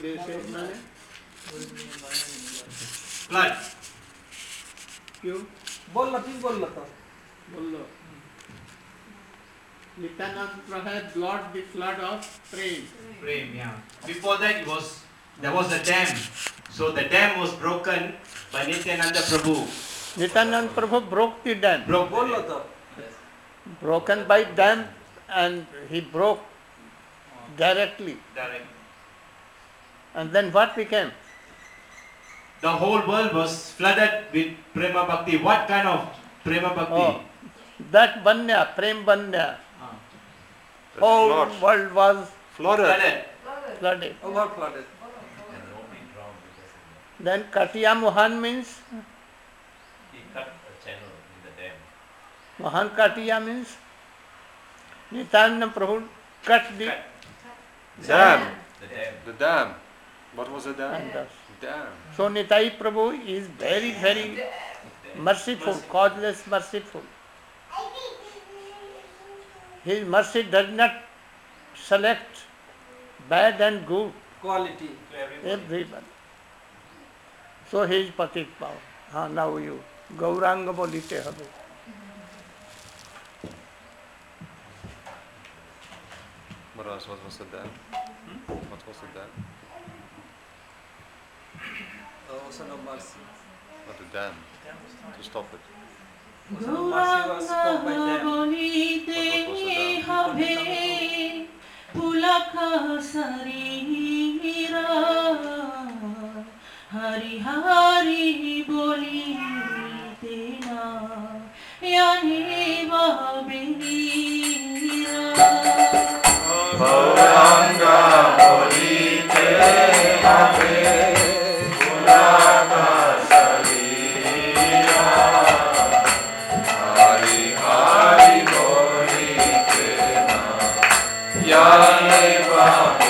Flood. क्यों? बोल लो तो। बोल लो। Nityananda had brought the flood of prem. Prem, yeah. Before that, there was a dam. So the dam was broken by Nityananda Prabhu. Nityananda Prabhu broke the dam. बोल लो तो। Broken by dam, and he broke directly. Direct. And then what became? The whole world was flooded with Prema Bhakti. What kind of Prema Bhakti? Oh, that Banya, Prem Banya. Whole world was Flooded. flooded. Over flooded. Then Katiya Mohan means? He cut a channel in the dam. Mohan Katiya means? Nityananda Prabhu cut the Dam. The dam. The dam. What was the dam? and thus. Dam. So Nitai Prabhu is very, very merciful, causeless merciful. His mercy does not select bad and good, Quality. everyone. So he is Patit Pav. Now you. Gauranga bolite habe. What else? What was the dam? What was the dam? The ocean of mercy. Not the dam. To stop it. Ocean of mercy was stopped by them. Hari Hari boli tena yani babira Gauranga bolite habe pulaka sarira Hari Hari bolite na yani babira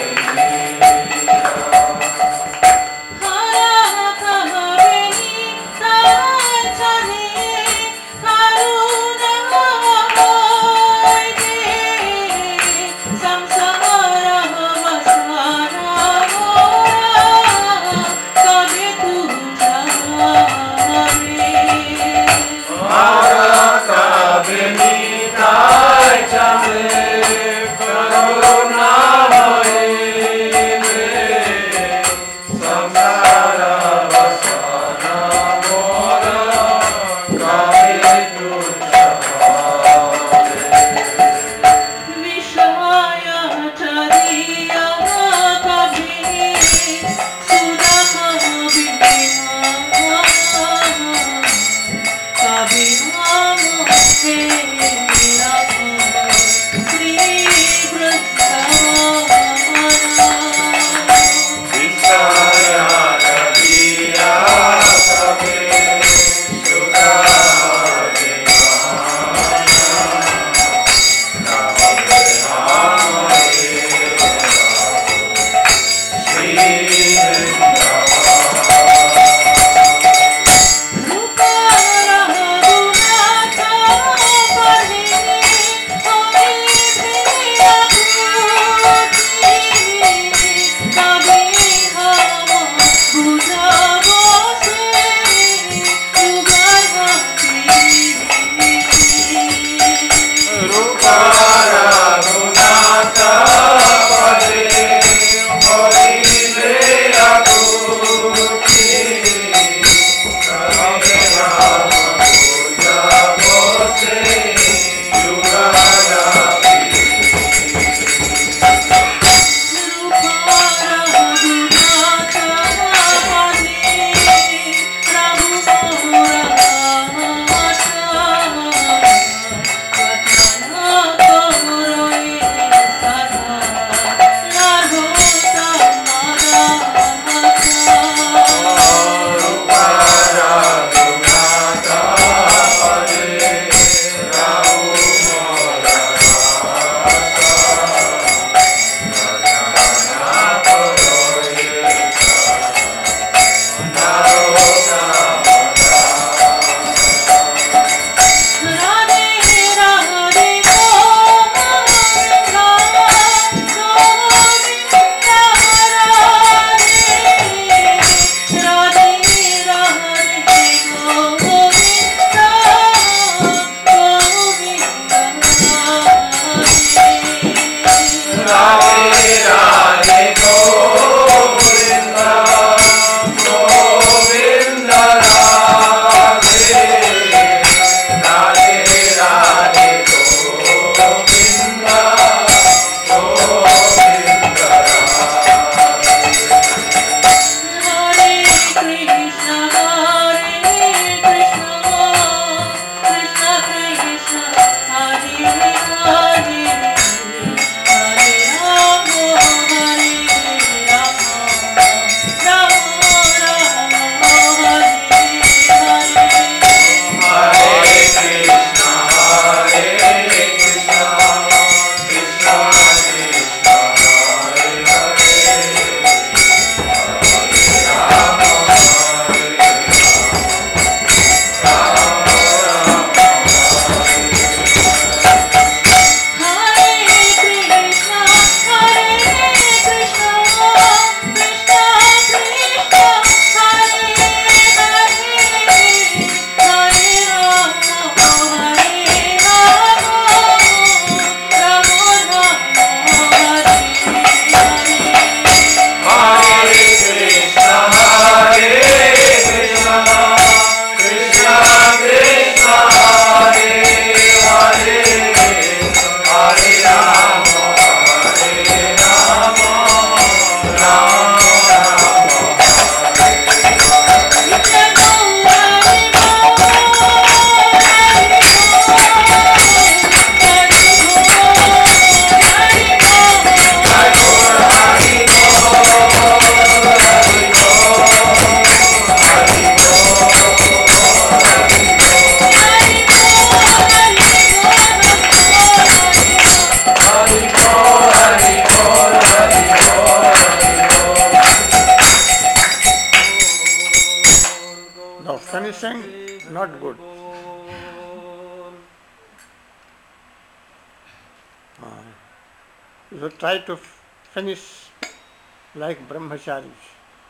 finishing not good. So try to finish like brahmacharis.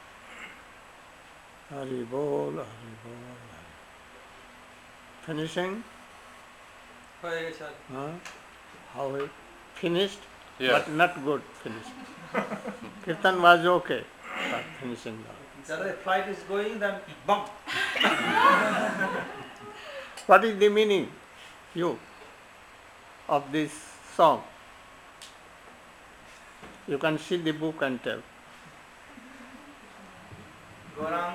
Hari Bol, Hari Bol. Finishing, হয়ে গেছে আর how it finished, Yeah. but not good finished. Kirtan was okay, but finishing not. যারা flight is going then বাম What is the meaning, you, of this song? You can see the book and tell. Gaurang.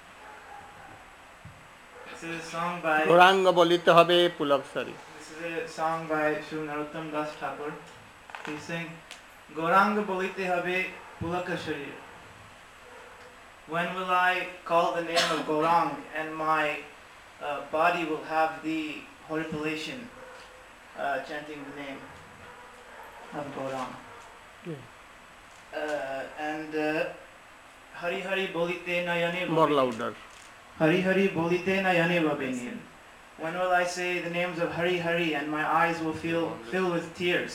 This is a song by. Gauranga বলিতে হবে পুলকসারি. This is a song by Sri Narottam Das Thakur. He's saying, Gaurang bolite habe pulakashari. When will I call the name of Gaurang and my body will have the horripilation, chanting the name of Gaurang. And Hari Hari bolite nayane More vabe. louder. Hari Hari bolite nayane vabenir. When will I say the names of Hari Hari and my eyes will fill with tears?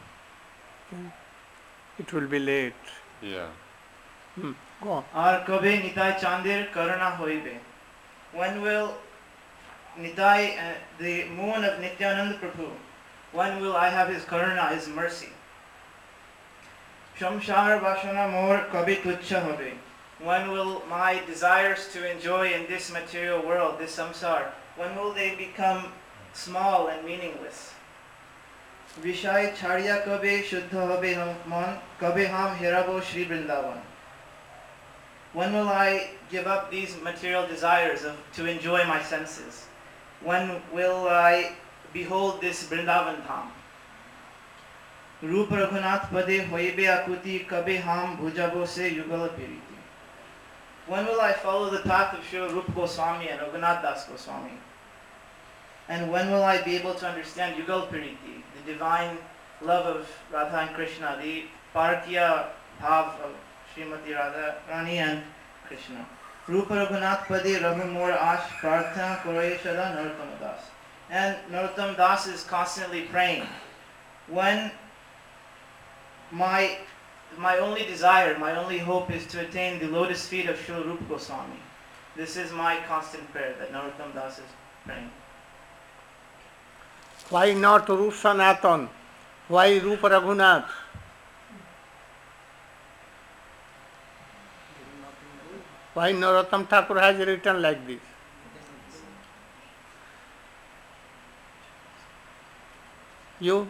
It will be late. Yeah. Go on. Ar kabe nitai chandir karuna hoibe. When will Nitai, the moon of Nityananda Prabhu, when will I have his karuna, his mercy? Shamshar Vashana Mor kabe tuchha hobe. When will my desires to enjoy in this material world, this samsar, when will they become small and meaningless? Vishai chariya kabe shuddha hobe man, kabe ham herabo Shri Vrindavan. When will I give up these material desires to enjoy my senses? When will I behold this Vrindavan Dham? Rup Raghunath Pade hoibe akuti kabe ham bhujabo se yugala piriti. When will I follow the path of Sri Rupa Goswami and Raghunath Das Goswami? And when will I be able to understand Yugal Piriti, the divine love of Radha and Krishna, the Parakya Bhav of Srimati Radha Rani and Krishna? Rupa Raghunath Pade Raghu Mor Ash Prarthana Kore Shada Narottam Das. And Narottam Das is constantly praying. When my only desire, my only hope is to attain the lotus feet of Srila Rupa Goswami. This is my constant prayer that Narottam Das is praying. Why not Rup Sanatan? Why Rupa Raghunath? Why Narottam Thakur has written like this? You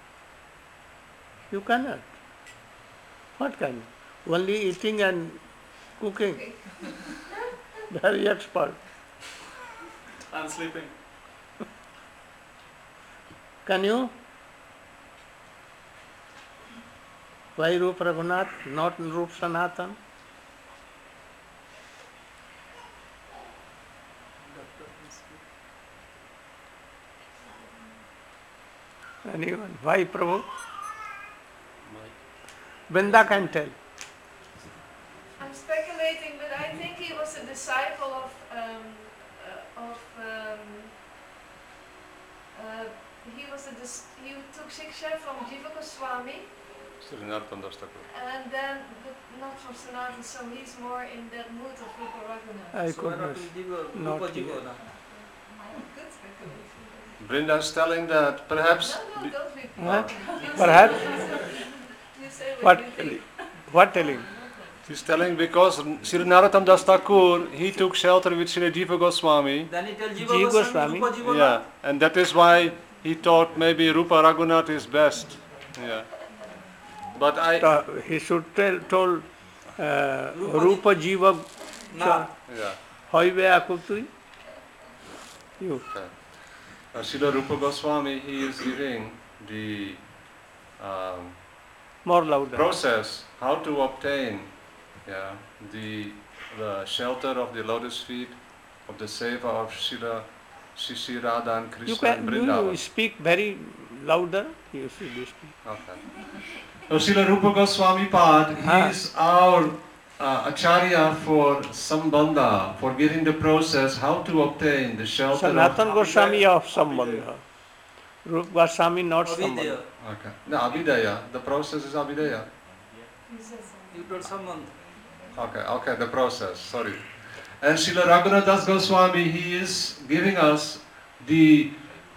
cannot. What can you? Only eating and cooking. Very expert. I'm sleeping. Can you? Why Rupa Raghunath, not Rup Sanatan? Anyone? Why Prabhu? Vrinda can tell. I'm speculating, but I think he was a disciple of he took Shiksha from Jiva Goswami, Sri Narottam Das Thakur. and then, but not from Sanatan, so he's more in that mood of Rupa Raghunath. I So why could not not. Rupa Not Jiva yet. na? Good speculation. Brinda's telling that perhaps. No, don't repeat. Huh? You Perhaps? You say what What you telling? think. What telling? He's telling because Sri Narottam Das Thakur, he took shelter with Sri Jiva Goswami. Then he tell Jiva Jiva Goswami, Goswami. Rupa Jiva Yeah, and that is why he thought maybe Rupa Raghunath is best. Yeah. But He should told Rupa Jiva na. yeah. Hoibe Akutui. You. Srila Rupa Goswami, he is giving the More louder. process how to obtain the shelter of the lotus feet of the seva of Shri Radha and You Krishna and can you Vrindavan. speak very louder. You should speak. Okay. So Srila Rupa Goswami Pad, he is our Acharya for Sambandha, for getting the process, how to obtain the shelter Sanatana of... Goswami of Sambandha. Rupa Goswami not Abhidaya. Sambandha. Okay. No, Abhidaya. The process is Abhidaya. You told someone. Okay, the process, sorry. And Srila Raghunath Das Goswami, he is giving us the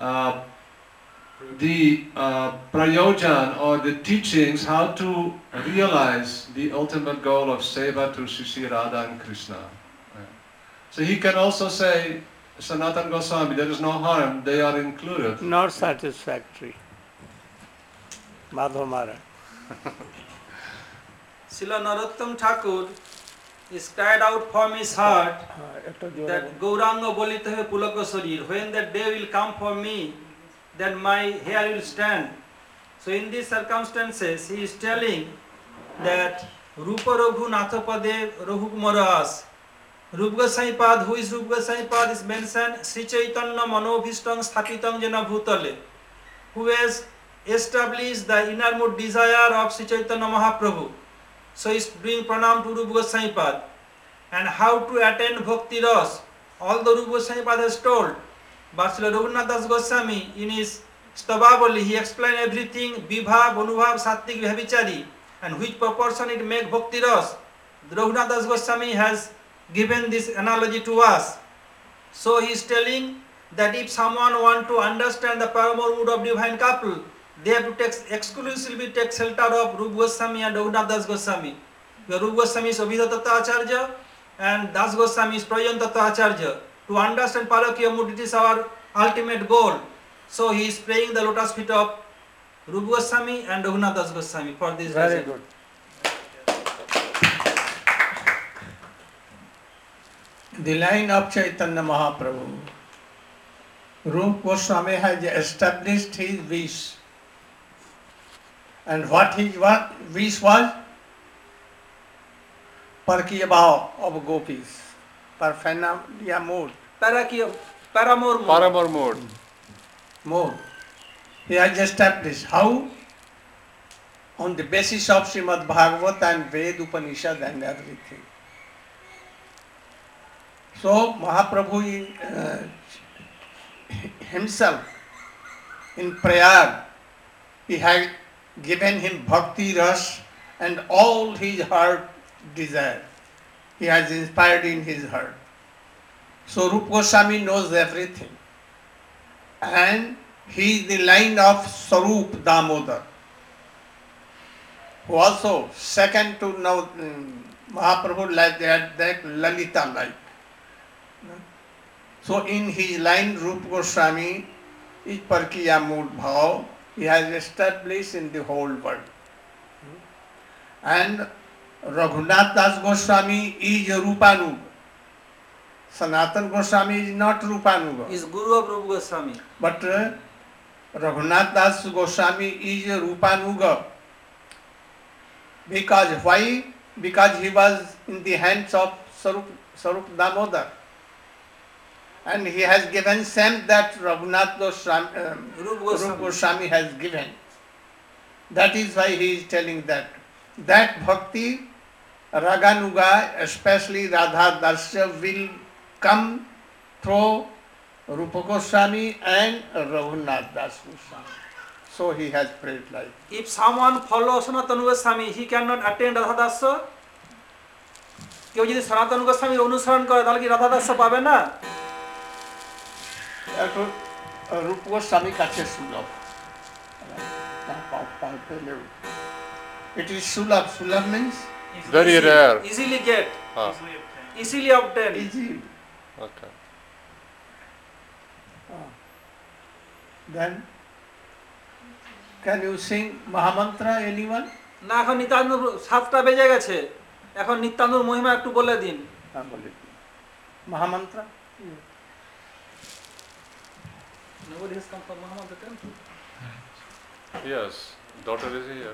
prayojan or the teachings how to realize the ultimate goal of seva to Sri Radha and Krishna. So he can also say, Sanatana Goswami, there is no harm, they are included. Not satisfactory. Madhav Maharaj. Srila Narottam Thakur is cried out from his heart that Gauranga Bolitahe Pulaka Sarir, when that day will come for me, then my hair will stand. So in these circumstances, he is telling that Rupa Raghu Nathapade Rahukumaras. Rupa Goswami Pad, who is Rupa Goswami Pad is mentioned, Sri Chaitanya Manobhishtam Sthapitam Jena Bhutale, who has established the innermost desire of Sri Chaitanya Mahaprabhu. So he is doing pranam to Rupa Goswami Pad. And how to attain Bhakti Ras, although Rupa Goswami Pad has told, but Srila Raghunath Das Goswami in his Stavavali, he explained everything, Vibhav, Anubhav, Sattik, Vibhavichari, and which proportion it make Bhakti Ras. Raghunath Das Goswami has given this analogy to us. So he is telling that if someone want to understand the paramour mood of divine couple, they have to exclusively take shelter of Rupa Goswami and Raghunath Das Goswami. Rupa Goswami is Abhidhatattva Acharya and Das Goswami is Prayantattva Acharya. To understand Palakya mood, it is our ultimate goal. So he is praying the lotus feet of Rupa Goswami and Raghunath Das Goswami for this Very reason. good. The line of Chaitanya Mahaprabhu. Rupa Goswami has established his wish. And what his wish was? Parkiya bhav of gopis. Paraphernalia mode. Paramour mode. Mode. He has established. How? On the basis of Srimad Bhagavat and Ved, Upanishad and everything. So Mahaprabhu himself in Prayag, he had given him bhakti ras and all his heart desire. He has inspired in his heart. So Rupa Goswami knows everything. And he is the line of Sarup Damodar, who also second to now Mahaprabhu like that Lalita like. So in his line Rupa Goswami is Parkiya Mood Bhav. He has established in the whole world. And Raghunath Das Goswami is Rupanuga. Sanatana Goswami is not Rupanuga. is Guru of Rupa Goswami. But Raghunath Das Goswami is Rupanuga. Because why? Because he was in the hands of Sarup Damodar. And he has given same that Raghunath Rupa Goswami has given. That is why he is telling that. That bhakti, Raganuga, especially Radha Dasya, will come through Rupa Goswami and Raghunath Das Goswami. So he has prayed like. If someone follows Sanatana Goswami, he cannot attain Radha Dasya. কেউ যদি সনাতন গোস্বামীর অনুসরণ করে তাহলে কি রাধা দাস পাবে না? একটু রূপ গোস্বামী কাছে সুলভ। It is sulabh. Sulabh means Very rare. Easily get. Easily obtain. easy. Okay. Then can you sing Mahamantra, anyone? না এখন নিত্যানন্দ 7টা বেজে গেছে, এখন নিত্যানন্দ মহিমা একটু বলে দিন। হ্যাঁ বলে দিন। Mahamantra? Nobody has come for Mahamantra temple. Yes, daughter is here.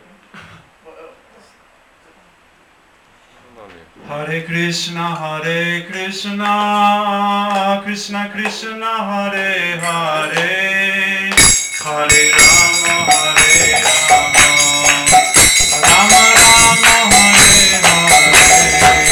Hare Krishna, Krishna Krishna, Hare Hare, Hare Rama, Rama Rama, Hare Hare.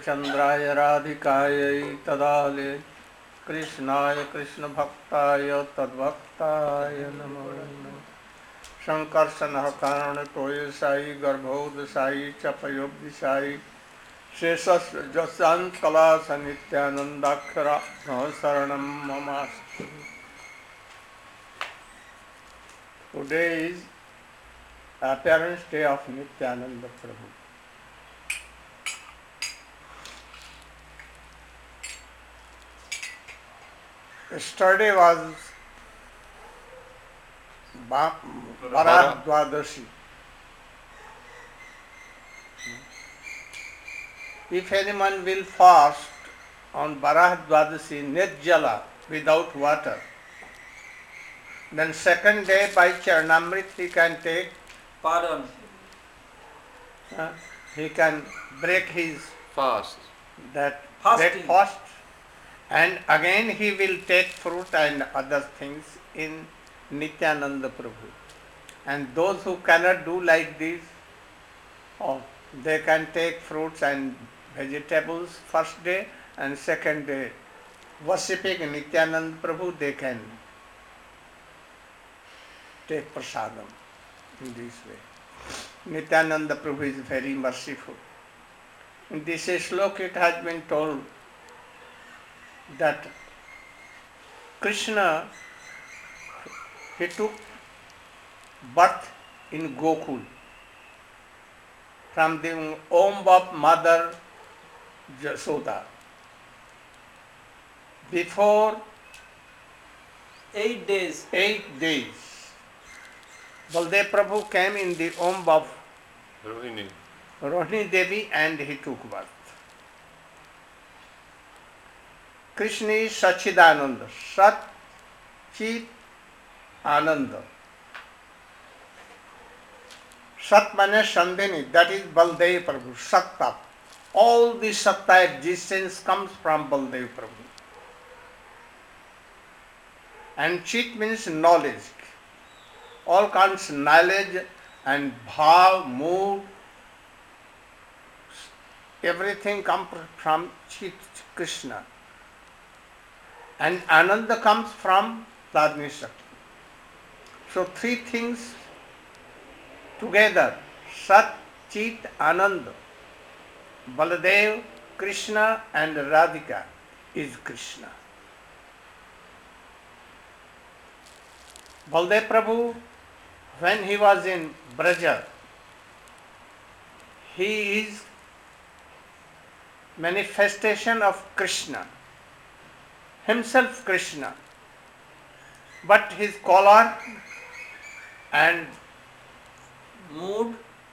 Chandraya Radhikaya Tadale Krishnaya Krishna Bhaktaya Tadbhaktaya Namo Shankarsana Karana Toya Sai Garbhodha Sai Chapayobdi Sai Sheshas Jasant Kala Sanityanandakara Saranam Mamastu. Today is appearance day of Nityananda Prabhu. Yesterday was Bharat Dwadashi. If anyone will fast on Bharat Dwadashi Nirjala without water, then second day by Charanamrit he can take Pardon. He can break his Fast. that Fasting. breakfast, and again he will take fruit and other things in Nityananda Prabhu. And those who cannot do like this, they can take fruits and vegetables first day, and second day worshipping Nityananda Prabhu, they can take prasadam in this way. Nityananda Prabhu is very merciful. In this slok it has been told that Krishna, he took birth in Gokul from the womb of mother Jasoda. Before 8 days. 8 days, Baldev Prabhu came in the womb of Rohini Devi and he took birth. Krishna is Sachidananda, Sat Chit Ananda. Sat means Sandhini, that is Baldev Prabhu, Satta. All the Satta existence comes from Baldev Prabhu. And Chit means knowledge. All kinds of knowledge and bhav, mood, everything comes from Chit, Krishna. And Ananda comes from Ladni Shakti. So three things together, Sat, Chit, Ananda, Baladev, Krishna and Radhika is Krishna. Baldev Prabhu, when he was in Braja, he is manifestation of Krishna, himself Krishna, but his color and Mood.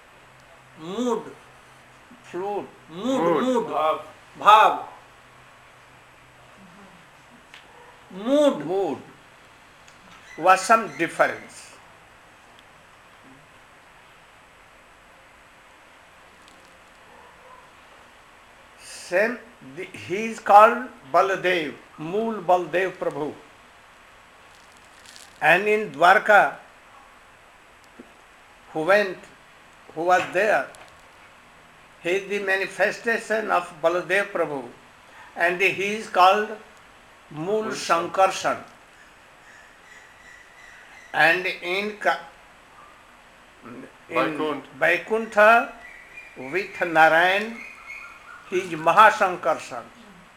flute, Bhav. mood was some difference. Same, he is called Baladev, Mool Baldev Prabhu. And in Dwarka, who was there, he is the manifestation of Baladev Prabhu, and he is called Mool Shankarshan. And in Vaikuntha with Narayan, he is Mahashankarshan.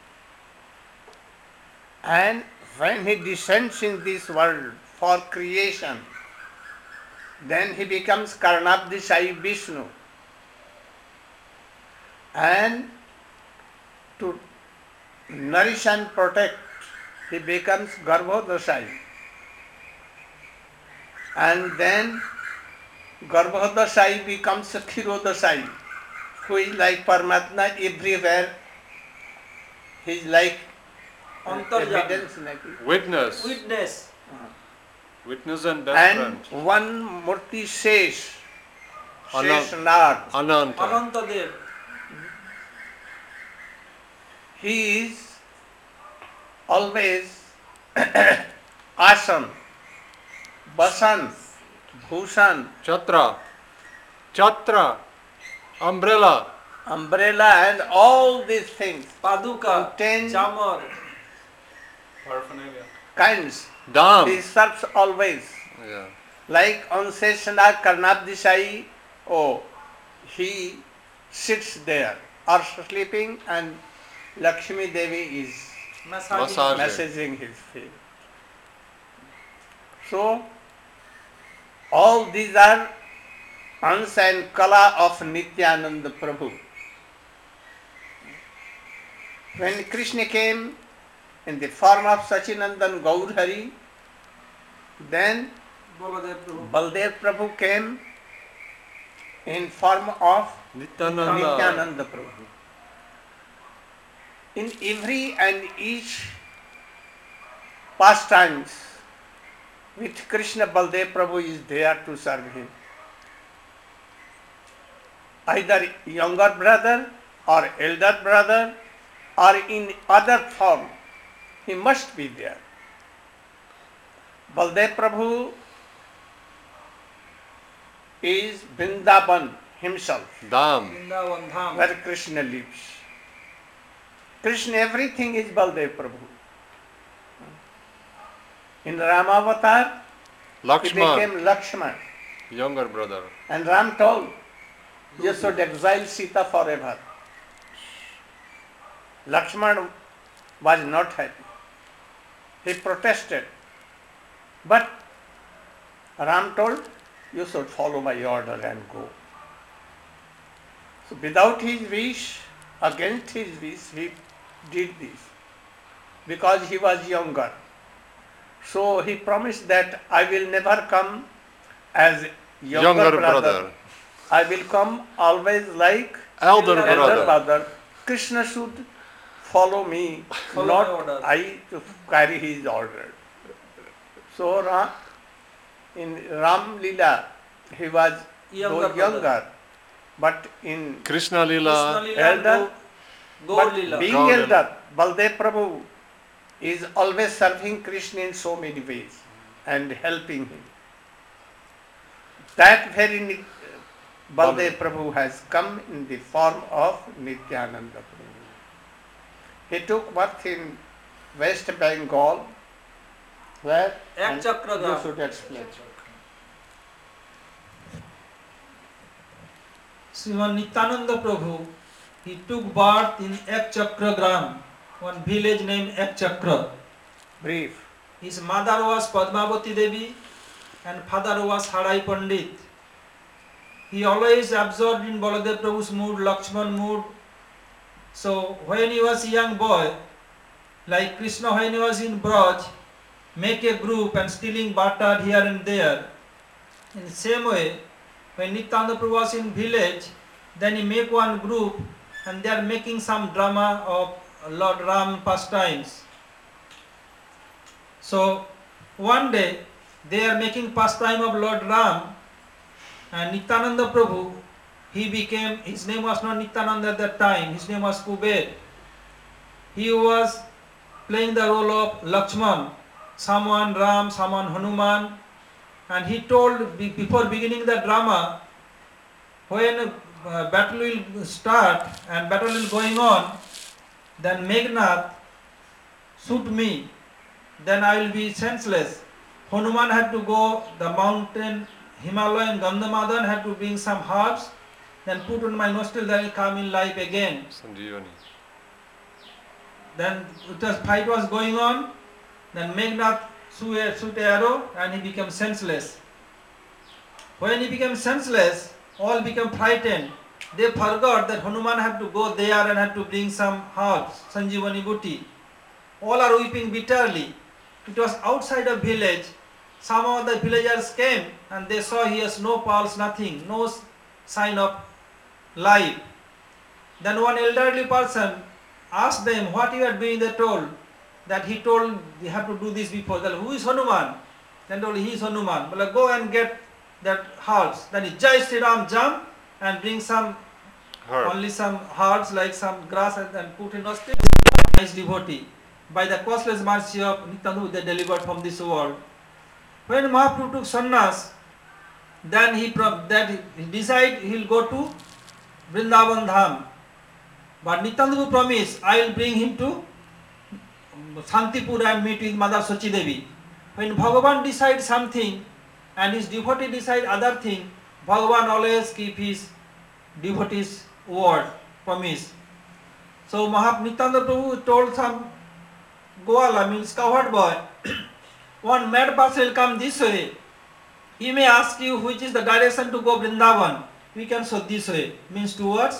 And when he descends in this world for creation, then he becomes Karnabdi Sai Vishnu. And to nourish and protect, he becomes Garbhodasai. And then Garbhodasai becomes Khirodasai, who is like Paramatma everywhere. He is like evidence, like Witness. Witness and best friend. and one Murti Shesh, Sheshnag. Ananta. Anantadev. He is always Asan, Basan, Bhushan, Chatra. Umbrella. umbrella and all these things, Paduka, 10 chamar, Paraphernalia. kinds, Dam. he serves always. Yeah. Like on Seshana Karnabdishai, oh, he sits there or sleeping, and Lakshmi Devi is massaging. massaging his feet. So, all these are Ans and Kala of Nityananda Prabhu. When Krishna came in the form of Sachinandan Gaurhari, then Baladev Prabhu. Baldev Prabhu came in form of Nityananda Prabhu. In every and each pastimes with Krishna, Baldev Prabhu is there to serve him. Either younger brother or elder brother or in other form, he must be there. Baldev Prabhu is Vrindavan himself, Dam. Vrindavan Dham. where Krishna lives. Krishna, everything is Baldev Prabhu. In Ramavatar, he Lakshman, became Lakshman. younger brother. And Ram told, you should exile Sita forever. Lakshman was not happy. He protested. But Ram told, you should follow my order and go. So without his wish, against his wish, he did this. Because he was younger. So he promised that I will never come as younger brother. I will come always like Elder elder brother. brother. Krishna should follow me, Follow not my order. I to carry his order. So in Ram Leela, he was Younger though younger, but in Krishna Lila. Krishna Leela, elder, Gaur but Leela. being Gaur elder, Baldev Prabhu is always serving Krishna in so many ways and helping him. That very Baldev Prabhu has come in the form of Nityananda Prabhu. He took birth in West Bengal, where Ek and Chakra you Gram. should explain. Sriman Nityananda Prabhu, he took birth in Ek Chakra Gram, one village named Ek Chakra. Brief. His mother was Padmavati Devi and father was Harai Pandit. He always absorbed in Baladev Prabhu's mood, Lakshman mood. So when he was a young boy, like Krishna when he was in Braj, make a group and stealing butter here and there. In the same way, when Nityananda Prabhu was in village, then he make one group and they are making some drama of Lord Ram pastimes. So one day they are making pastime of Lord Ram, and Nityananda Prabhu, his name was not Nityananda at that time, his name was Kuber. He was playing the role of Lakshman, someone Ram, someone Hanuman, and he told before beginning the drama, when battle will start and battle is going on, then Meghnad shoot me, then I will be senseless. Hanuman had to go the mountain Himalaya and Gandhamadan, had to bring some herbs, then put on my nostril, then will come in life again. Sanjeevani. Then fight was going on, then Meghnad shoot arrow and he became senseless. When he became senseless, all became frightened. They forgot that Hanuman had to go there and had to bring some herbs, Sanjeevani Bhuti. All are weeping bitterly. It was outside a village. Some of the villagers came and they saw he has no pulse, nothing, no sign of life. Then one elderly person asked them, what you are doing? They told that he told they have to do this before. They said, who is Hanuman? Then told he is Hanuman. Well, go and get that herbs. Then he Jai Sri Ram jump and bring some only some herbs like some grass and put in nostril. Nice devotee. By the causeless mercy of Nityananda, they delivered from this world. When Mahaprabhu took sannyas, then he decided he will go to Vrindavan Dham. But Nityananda Prabhu promised, I will bring him to Santipur and meet with Mother Sachi Devi. When Bhagavan decides something and his devotee decide other thing, Bhagavan always keep his devotee's word, promise. So Nityananda Prabhu told some Goala, means cowherd boy, one mad person will come this way. He may ask you which is the direction to go Vrindavan. We can show this way, means towards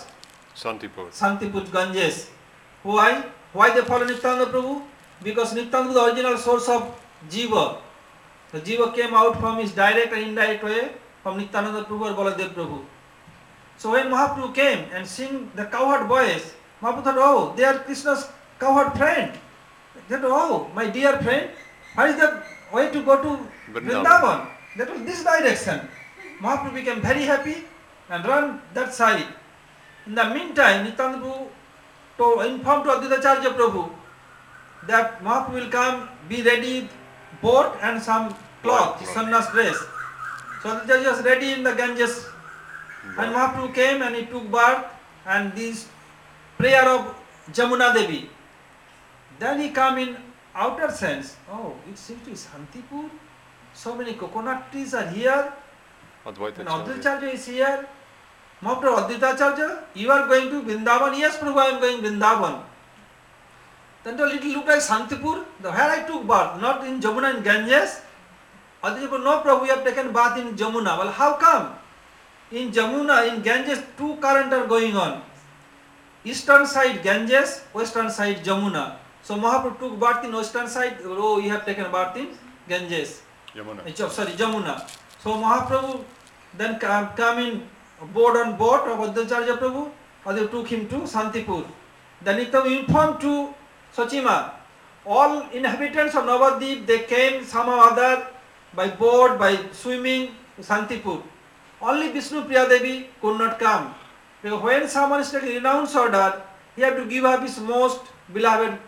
Santipur Ganges. Why? Why they follow Nityananda Prabhu? Because Nityananda is the original source of Jiva. The Jiva came out from his direct and indirect way from Nityananda Prabhu or Baladev Prabhu. So when Mahaprabhu came and sing the cowherd boys, Mahaprabhu thought, oh, they are Krishna's cowherd friend. They thought, oh, my dear friend, what is the way to go to Vrindavan? That was this direction. Mahaprabhu became very happy and ran that side. In the meantime, Nityananda Prabhu informed to Advaitacharya Prabhu that Mahaprabhu will come, be ready, boat and some cloth, sannyas dress. So Advaitacharya was ready in the Ganges. And Mahaprabhu came and he took bath and this prayer of Jamuna Devi. Then he come in outer sense. Oh, it seems to be Santipur. So many coconut trees are here. And Advaitacharya is here. Mahaprabhu, Advaitacharya, you are going to Vrindavan? Yes, Prabhu, I am going Vrindavan. Then the little look like Santipur, where I took bath, not in Jamuna and Ganges. Advaitacharya, no Prabhu, we have taken bath in Jamuna. Well, how come? In Jamuna, in Ganges, two currents are going on. Eastern side Ganges, western side Jamuna. So Mahaprabhu took bath in western side. Oh, you have taken bath in Ganges. Jamuna. So Mahaprabhu then come in board on boat of Advaitacharya Prabhu. They took him to Santipur. Then it informed to Sachima. All inhabitants of Navadvip, they came somehow or other by boat, by swimming to Santipur. Only Vishnu Priya Devi could not come. Because when someone is taking renounce order, he have to give up his most beloved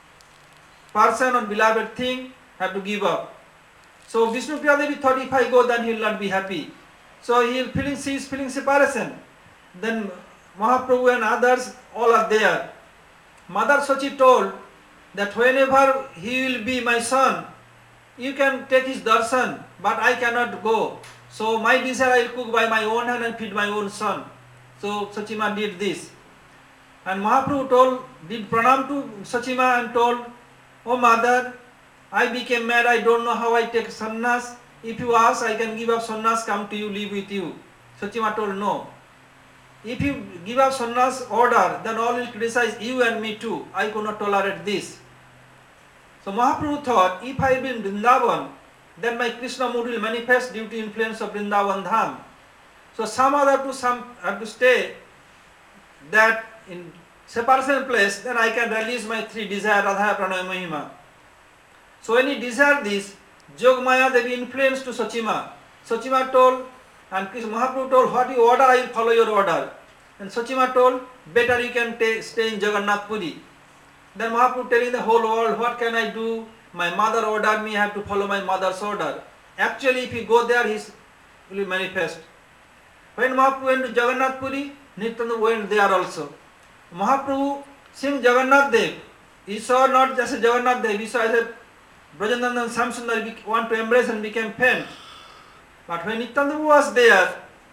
person or beloved thing, have to give up. So Vishnu Priya Devi thought, if I go, then he will not be happy. So she is feeling separation. Then Mahaprabhu and others all are there. Mother Sachi told that whenever he will be my son, you can take his darshan, but I cannot go. So my desire I will cook by my own hand and feed my own son. So Sachima did this. And Mahaprabhu did pranam to Sachima and told, oh mother, I became mad, I don't know how I take sannyas. If you ask, I can give up sannyas, come to you, live with you. Sachima told, no. If you give up sannyas order, then all will criticize you and me too. I could not tolerate this. So Mahaprabhu thought, if I be in Vrindavan, then my Krishna mood will manifest due to influence of Vrindavan Dham. So some other have to stay that in separation place, then I can release my three desires, Radha, Pranaya, Mahima. So when he desired this, Jogmaya Devi influenced to Sachima. Sachima told, and Mahaprabhu told, what you order, I will follow your order. And Sachima told, better you can stay in Jagannath Puri. Then Mahaprabhu telling the whole world, what can I do? My mother ordered me, I have to follow my mother's order. Actually, if you go there, he will manifest. When Mahaprabhu went to Jagannath Puri, Nityananda went there also. Mahaprabhu sing Jagannath Dev. He saw not just a Jagannath Dev, he saw as a Brajananda and Samsundar want to embrace and became faint. But when Nityananda was there,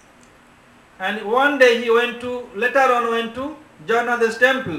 and one day he later on went to Jagannath's temple,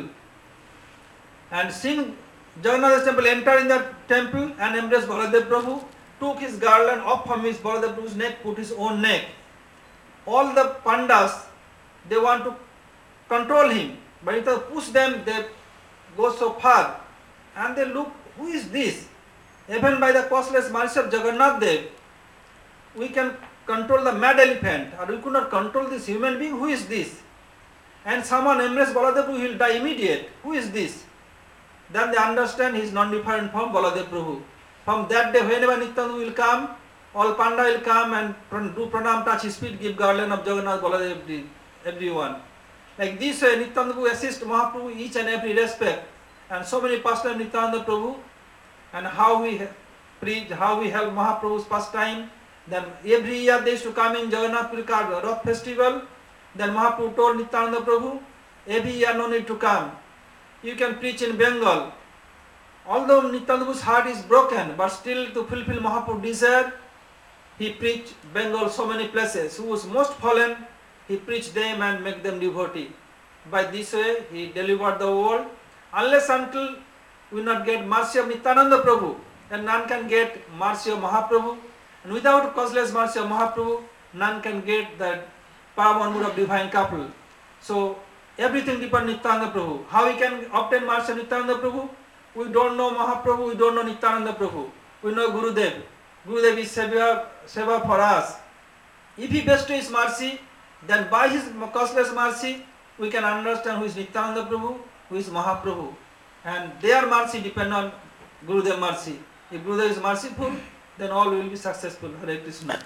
and seeing Jagannath's temple, entered in the temple and embraced Baladev Prabhu, took his garland off from his Baladev Prabhu's neck, put his own neck. All the pandas, they want to control him, but if they push them, they go so far, and they look, who is this? Even by the costless mercy of Jagannath Dev, we can control the mad elephant, or we could not control this human being. Who is this? And someone embrace Baladev Prabhu, he will die immediate. Who is this? Then they understand he is non-different from Baladev Prabhu. From that day, whenever Nityananda will come, all Panda will come and do pranam, touch his feet, give garland of Jagannath, Baladev, everyone. Like this way, Nityananda will assist Mahaprabhu each and every respect. And so many pastimes Nityananda Prabhu, and how we preach, how we help Mahaprabhu's pastime. Then every year they used to come in Jagannath Puri Rath festival. Then Mahaprabhu told Nityananda Prabhu, every year no need to come. You can preach in Bengal. Although Nityananda Prabhu's heart is broken, but still to fulfill Mahaprabhu's desire, he preached Bengal so many places. Who was most fallen, he preached them and make them devotee. By this way, he delivered the world. Unless until we not get mercy of Nityananda Prabhu, then none can get mercy of Mahaprabhu. And without causeless mercy of Mahaprabhu, none can get the power mood of divine couple. So everything depends on Nityananda Prabhu. How we can obtain mercy of Nityananda Prabhu? We don't know Mahaprabhu, we don't know Nityananda Prabhu. We know Gurudev. Gurudev is seva for us. If he bestows his mercy, then by his causeless mercy, we can understand who is Nityananda Prabhu, who is Mahaprabhu. And their mercy depends on Gurudev mercy. If Gurudev is merciful, then all will be successful. Hare Krishna.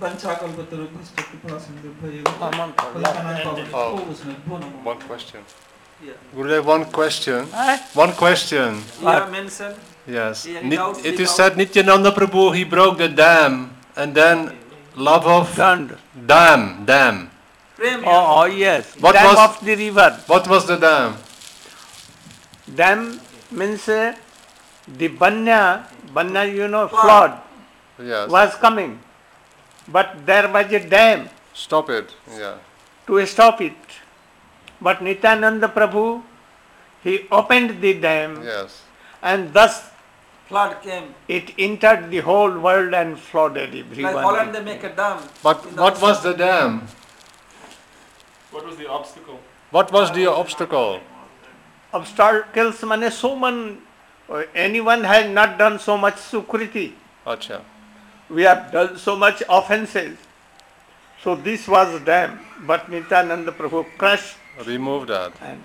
One question. Yeah. Gurudev, one question. Huh? One question. You have mentioned. Yes. Yeah, without- It is without- said Nityananda Prabhu, he broke the dam, and then love of Dand. dam. Prem, Oh, yes. What Dam was- of the river. What was the dam? Dam means the banya, you know, flood Yes. was coming. But there was a dam Stop it. Yeah. to stop it. But Nityananda Prabhu, he opened the dam Yes. and thus flood came. it entered the whole world and flooded Like everyone. Holland, they make a dam. But In the what ocean. was the dam? What was the obstacle? What was the obstacle? Obstacles mean so many, anyone has not done so much sukriti. Acha. We have done so much offenses. So this was dam, but Nityananda Prabhu crushed Remove that. and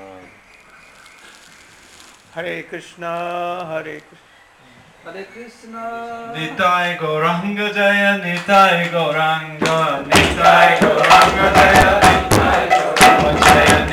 Hare Krishna, Hare Krishna. Hare Krishna. Nitai Gauranga Jaya, Nitai Gauranga, Nitai Gauranga Jaya, Nitai Gauranga Jaya.